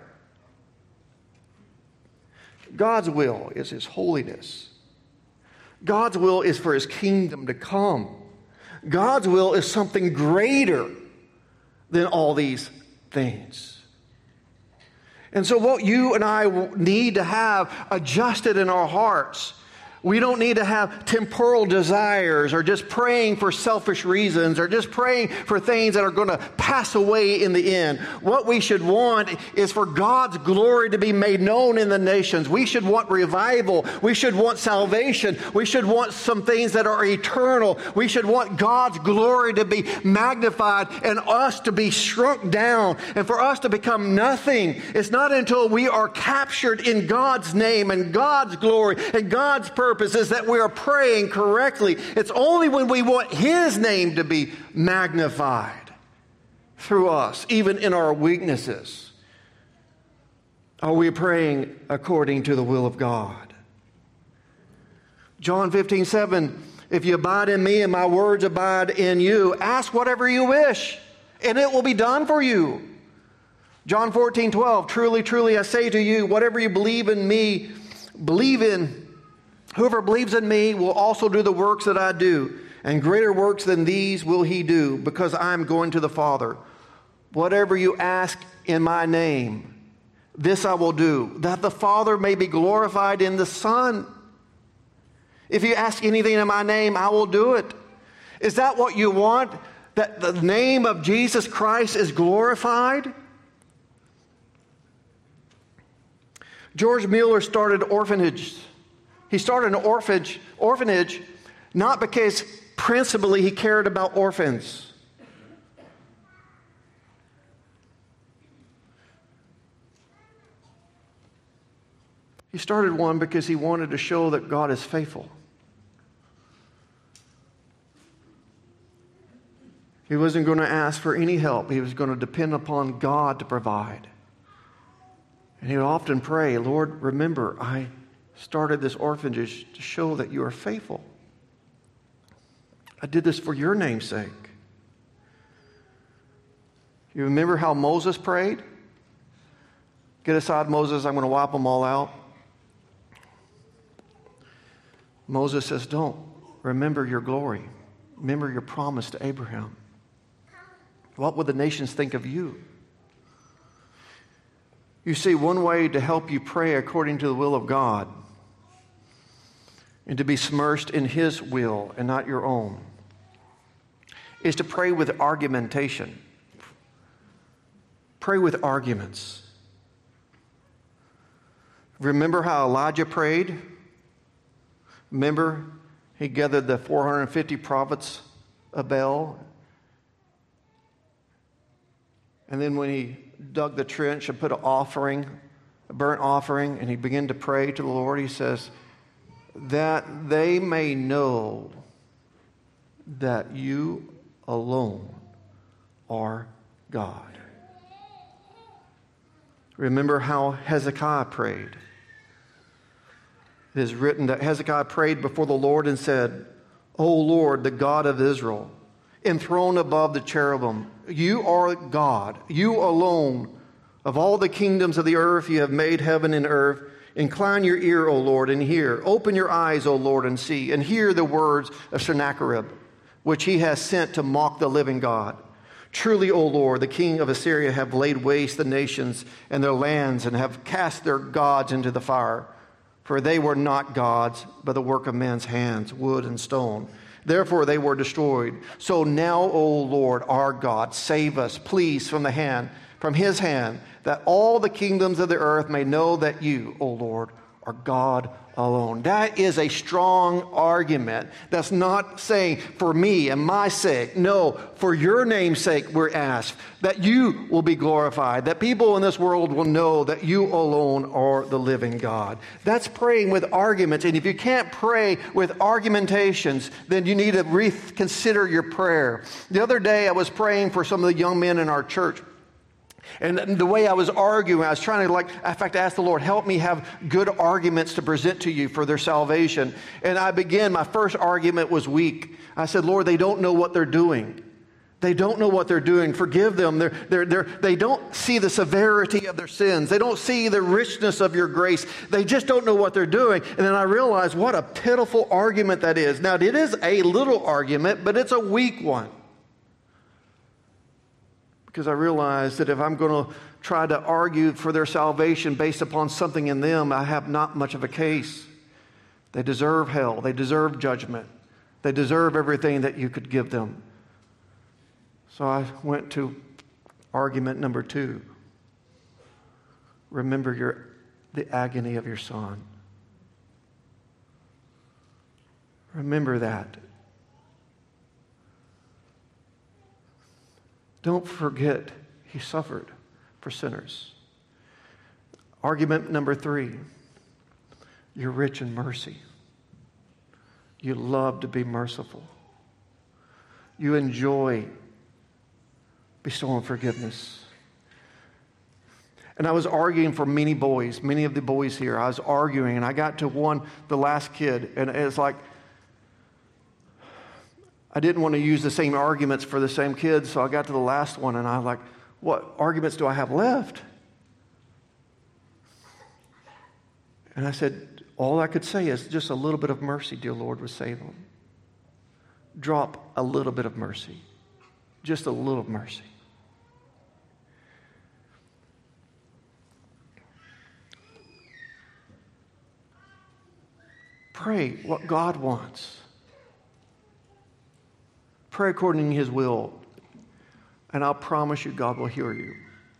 God's will is His holiness. God's will is for His kingdom to come. God's will is something greater than all these things. And so what you and I need to have adjusted in our hearts, we don't need to have temporal desires or just praying for selfish reasons or just praying for things that are going to pass away in the end. What we should want is for God's glory to be made known in the nations. We should want revival. We should want salvation. We should want some things that are eternal. We should want God's glory to be magnified and us to be shrunk down and for us to become nothing. It's not until we are captured in God's name and God's glory and God's purpose is that we are praying correctly. It's only when we want His name to be magnified through us, even in our weaknesses, are we praying according to the will of God. John 15:7, if you abide in me and my words abide in you, ask whatever you wish, and it will be done for you. John 14:12, truly, truly, I say to you, whatever you believe in me, believe in. Whoever believes in me will also do the works that I do, and greater works than these will he do, because I am going to the Father. Whatever you ask in my name, this I will do, that the Father may be glorified in the Son. If you ask anything in my name, I will do it. Is that what you want? That the name of Jesus Christ is glorified? George Mueller started orphanages. He started an orphanage not because Principally, he cared about orphans. He started one because he wanted to show that God is faithful. He wasn't going to ask for any help. He was going to depend upon God to provide. And he would often pray, Lord, remember, I started this orphanage to show that you are faithful. I did this for your name's sake. You remember how Moses prayed? Get aside, Moses, I'm going to wipe them all out. Moses says, don't. Remember your glory. Remember your promise to Abraham. What would the nations think of you? You see, one way to help you pray according to the will of God and to be submerged in His will and not your own is to pray with argumentation. Pray with arguments. Remember how Elijah prayed? Remember, he gathered the 450 prophets of Baal. And then when he dug the trench and put an offering, a burnt offering, and he began to pray to the Lord, he says, that they may know that you alone are God. Remember how Hezekiah prayed. It is written that Hezekiah prayed before the Lord and said, O Lord, the God of Israel, enthroned above the cherubim, you are God, you alone. Of all the kingdoms of the earth, you have made heaven and earth. Incline your ear, O Lord, and hear. Open your eyes, O Lord, and see, and hear the words of Sennacherib, which he has sent to mock the living God. Truly, O Lord, the king of Assyria have laid waste the nations and their lands and have cast their gods into the fire. For they were not gods, but the work of men's hands, wood and stone. Therefore they were destroyed. So now, O Lord, our God, save us, please, from his hand, that all the kingdoms of the earth may know that you, O Lord, are God alone. That is a strong argument. That's not saying for me and my sake. No, for your name's sake we're asked that you will be glorified, that people in this world will know that you alone are the living God. That's praying with arguments. And if you can't pray with argumentations, then you need to reconsider your prayer. The other day I was praying for some of the young men in our church. And the way I was arguing, I was trying to, in fact, ask the Lord, help me have good arguments to present to you for their salvation. And my first argument was weak. I said, Lord, they don't know what they're doing. They don't know what they're doing. Forgive them. They don't see the severity of their sins. They don't see the richness of your grace. They just don't know what they're doing. And then I realized what a pitiful argument that is. Now, it is a little argument, but it's a weak one. Because I realized that if I'm going to try to argue for their salvation based upon something in them, I have not much of a case. They deserve hell. They deserve judgment. They deserve everything that you could give them. So I went to argument number 2. Remember the agony of your son. Remember that. Don't forget he suffered for sinners. Argument number 3. You're rich in mercy. You love to be merciful. You enjoy bestowing forgiveness. And I was arguing for many of the boys here. I was arguing, and I got to the last kid, and it's like, I didn't want to use the same arguments for the same kids, so I got to the last one, and I was like, what arguments do I have left? And I said, all I could say is just a little bit of mercy, dear Lord, would save them. Drop a little bit of mercy. Just a little mercy. Pray what God wants. Pray according to His will, and I'll promise you God will hear you.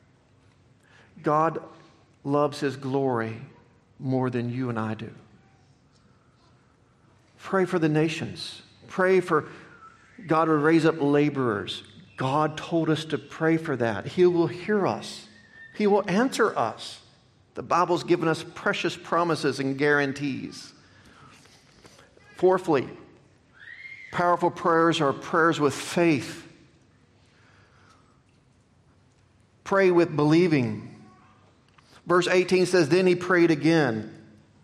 God loves His glory more than you and I do. Pray for the nations. Pray for God would raise up laborers. God told us to pray for that. He will hear us. He will answer us. The Bible's given us precious promises and guarantees. Fourthly, powerful prayers are prayers with faith. Pray with believing. Verse 18 says, then he prayed again.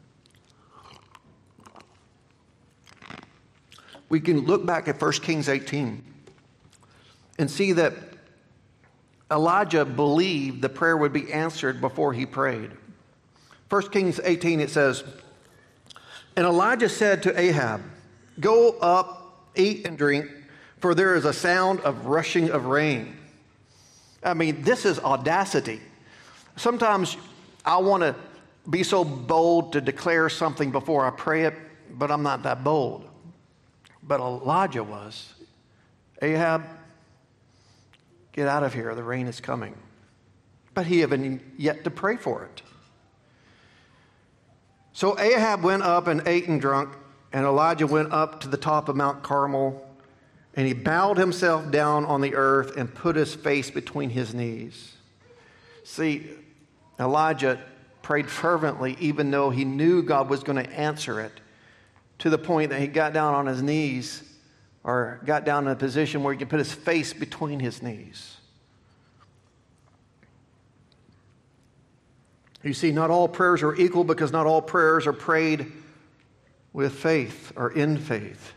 We can look back at 1 Kings 18 and see that Elijah believed the prayer would be answered before he prayed. 1 Kings 18, it says, and Elijah said to Ahab, go up, eat and drink, for there is a sound of rushing of rain. I mean, this is audacity. Sometimes I want to be so bold to declare something before I pray it, but I'm not that bold. But Elijah was. Ahab, get out of here, the rain is coming. But he hadn't yet to pray for it. So Ahab went up and ate and drank, and Elijah went up to the top of Mount Carmel, and he bowed himself down on the earth and put his face between his knees. See, Elijah prayed fervently, even though he knew God was going to answer it, to the point that he got down on his knees, or got down in a position where he could put his face between his knees. You see, not all prayers are equal because not all prayers are prayed with faith or in faith.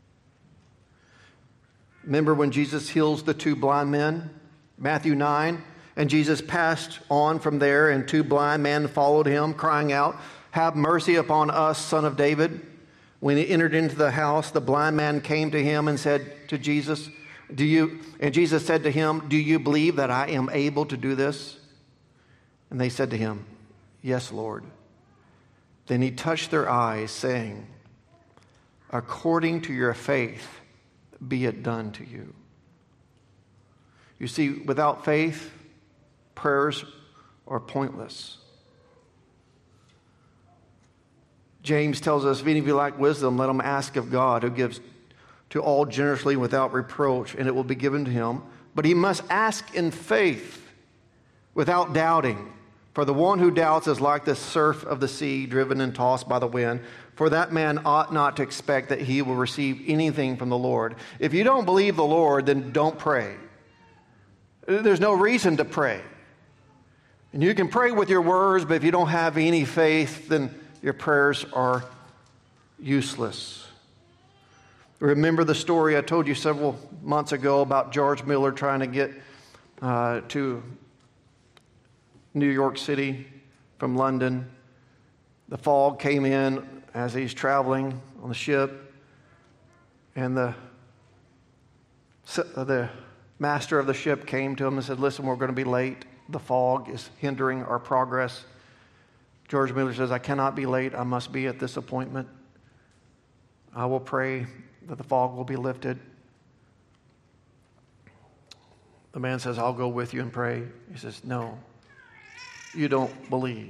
Remember when Jesus heals the two blind men? Matthew 9. And Jesus passed on from there, and two blind men followed him, crying out, have mercy upon us, Son of David. When he entered into the house, the blind man came to him and said to Jesus, and Jesus said to him, do you believe that I am able to do this? And they said to him, yes, Lord. Then he touched their eyes, saying, according to your faith, be it done to you. You see, without faith, prayers are pointless. James tells us, if any of you lack wisdom, let him ask of God, who gives to all generously without reproach, and it will be given to him. But he must ask in faith, without doubting. For the one who doubts is like the surf of the sea, driven and tossed by the wind. For that man ought not to expect that he will receive anything from the Lord. If you don't believe the Lord, then don't pray. There's no reason to pray. And you can pray with your words, but if you don't have any faith, then your prayers are useless. Remember the story I told you several months ago about George Miller trying to get to New York City from London. The fog came in as he's traveling on the ship, and the master of the ship came to him and said, listen, we're going to be late. The fog is hindering our progress. George Miller says, I cannot be late. I must be at this appointment. I will pray that the fog will be lifted. The man says, I'll go with you and pray. He says, no, you don't believe.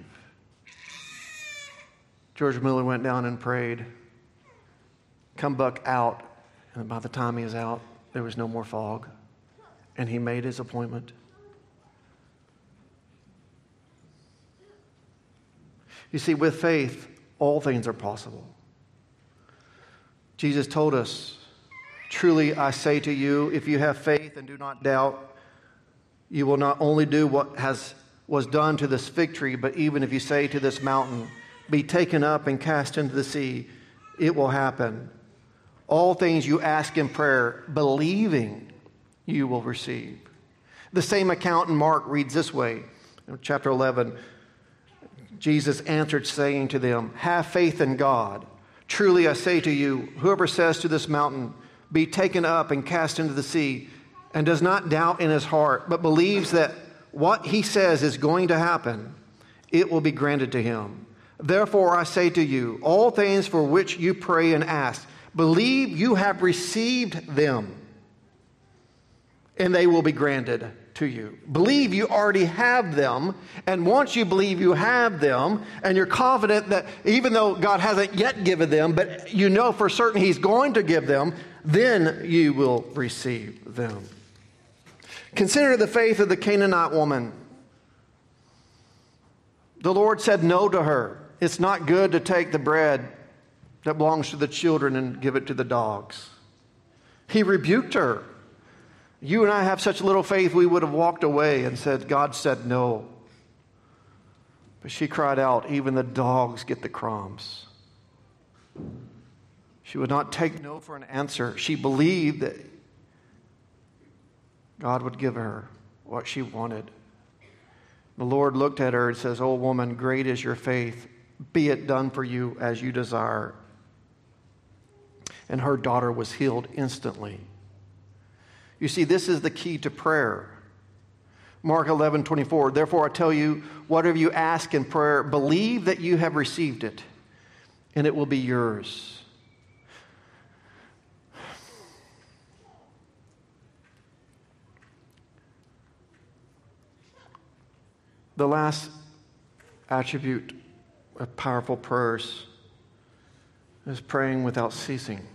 George Miller went down and prayed. Come back out. And by the time he was out, there was no more fog. And he made his appointment. You see, with faith, all things are possible. Jesus told us, truly I say to you, if you have faith and do not doubt, you will not only do what was done to this fig tree, but even if you say to this mountain, be taken up and cast into the sea, it will happen. All things you ask in prayer, believing you will receive. The same account in Mark reads this way. In chapter 11, Jesus answered, saying to them, have faith in God. Truly I say to you, whoever says to this mountain, be taken up and cast into the sea, and does not doubt in his heart, but believes that what he says is going to happen, it will be granted to him. Therefore I say to you, all things for which you pray and ask, believe you have received them, and they will be granted to you. Believe you already have them, and once you believe you have them, and you're confident that even though God hasn't yet given them, but you know for certain He's going to give them, then you will receive them. Consider the faith of the Canaanite woman. The Lord said no to her. It's not good to take the bread that belongs to the children and give it to the dogs. He rebuked her. You and I have such little faith, we would have walked away and said, God said no. But she cried out, even the dogs get the crumbs. She would not take no for an answer. She believed that God would give her what she wanted. The Lord looked at her and says, "O woman, great is your faith. Be it done for you as you desire." And her daughter was healed instantly. You see, this is the key to prayer. Mark 11:24. Therefore, I tell you, whatever you ask in prayer, believe that you have received it, and it will be yours. The last attribute of powerful prayers is praying without ceasing.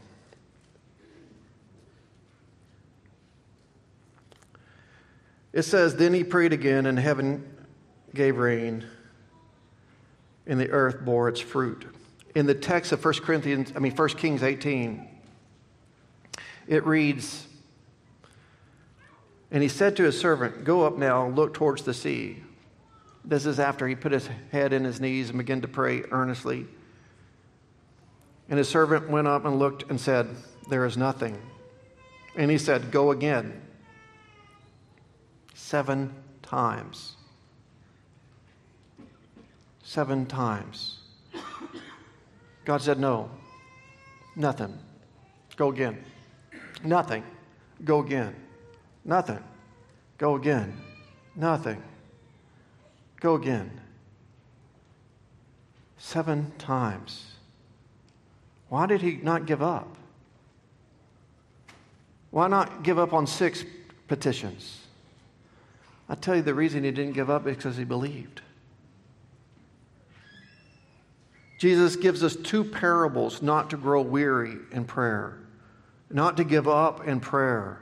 It says, then he prayed again, and heaven gave rain, and the earth bore its fruit. In the text of 1 Kings 18, it reads, and he said to his servant, go up now and look towards the sea. This is after he put his head in his knees and began to pray earnestly. And his servant went up and looked and said, there is nothing. And he said, go again. 7 times. 7 times. God said, no, nothing. Go again. Nothing. Go again. Nothing. Go again. Nothing. Go again. 7 times. Why did he not give up? Why not give up on 6 petitions? I tell you the reason he didn't give up is because he believed. Jesus gives us 2 parables not to grow weary in prayer, not to give up in prayer.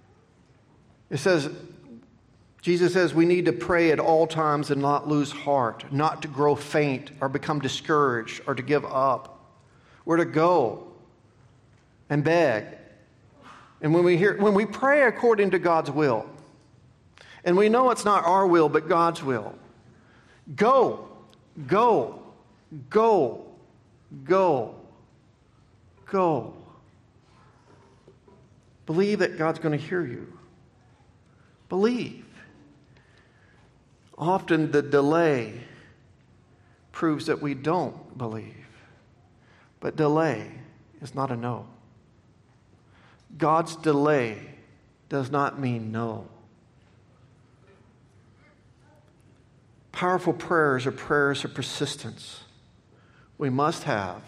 Jesus says we need to pray at all times and not lose heart, not to grow faint or become discouraged or to give up. We're to go and beg. And when we pray according to God's will, and we know it's not our will but God's will, go, go, go, go, go. Believe that God's going to hear you. Believe. Often the delay proves that we don't believe. But delay is not a no. God's delay does not mean no. Powerful prayers are prayers of persistence. We must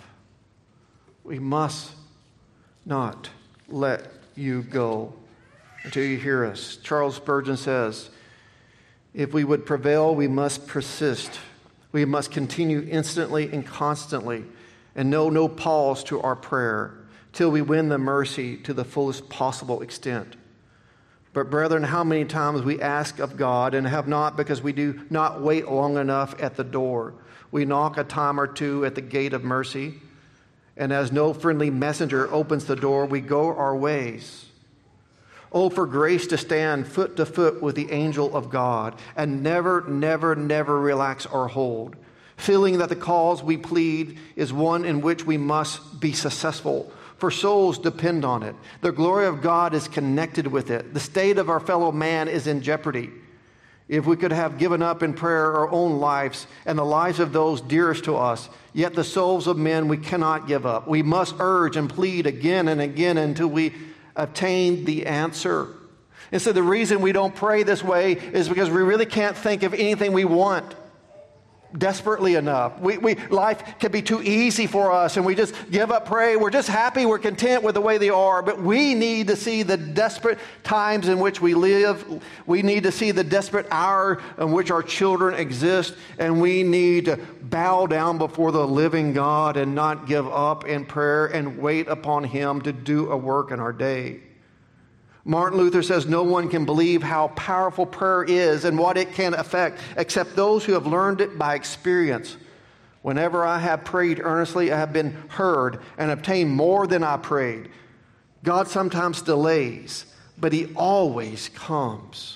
not let you go until you hear us. Charles Spurgeon says, if we would prevail, we must persist. We must continue instantly and constantly and know no pause to our prayer till we win the mercy to the fullest possible extent. But brethren, how many times we ask of God and have not because we do not wait long enough at the door. We knock a time or two at the gate of mercy, and as no friendly messenger opens the door, we go our ways. Oh, for grace to stand foot to foot with the angel of God and never, never, never relax our hold, feeling that the cause we plead is one in which we must be successful, for souls depend on it. The glory of God is connected with it. The state of our fellow man is in jeopardy. If we could have given up in prayer our own lives and the lives of those dearest to us, yet the souls of men we cannot give up. We must urge and plead again and again until we obtain the answer. And so the reason we don't pray this way is because we really can't think of anything we want. desperately enough. Life can be too easy for us, and we just give up prayer. We're just happy, we're content with the way they are. But we need to see the desperate times in which we live. We need to see the desperate hour in which our children exist. And we need to bow down before the living God and not give up in prayer and wait upon Him to do a work in our day. Martin Luther says no one can believe how powerful prayer is and what it can affect except those who have learned it by experience. Whenever I have prayed earnestly, I have been heard and obtained more than I prayed. God sometimes delays, but He always comes.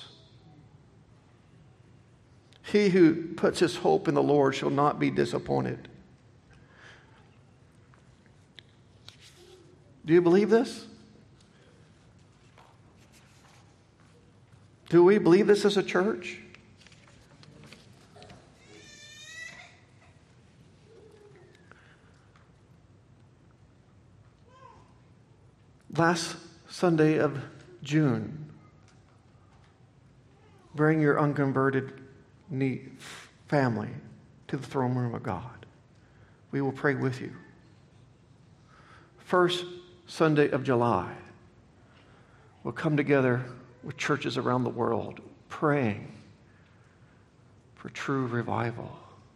He who puts his hope in the Lord shall not be disappointed. Do you believe this? Do we believe this as a church? Last Sunday of June, bring your unconverted family to the throne room of God. We will pray with you. First Sunday of July, we'll come together with churches around the world praying for true revival.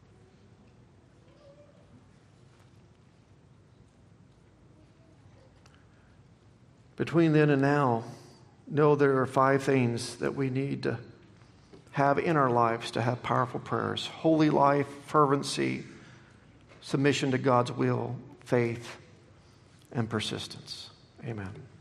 Between then and now, know there are 5 things that we need to have in our lives to have powerful prayers: holy life, fervency, submission to God's will, faith, and persistence. Amen.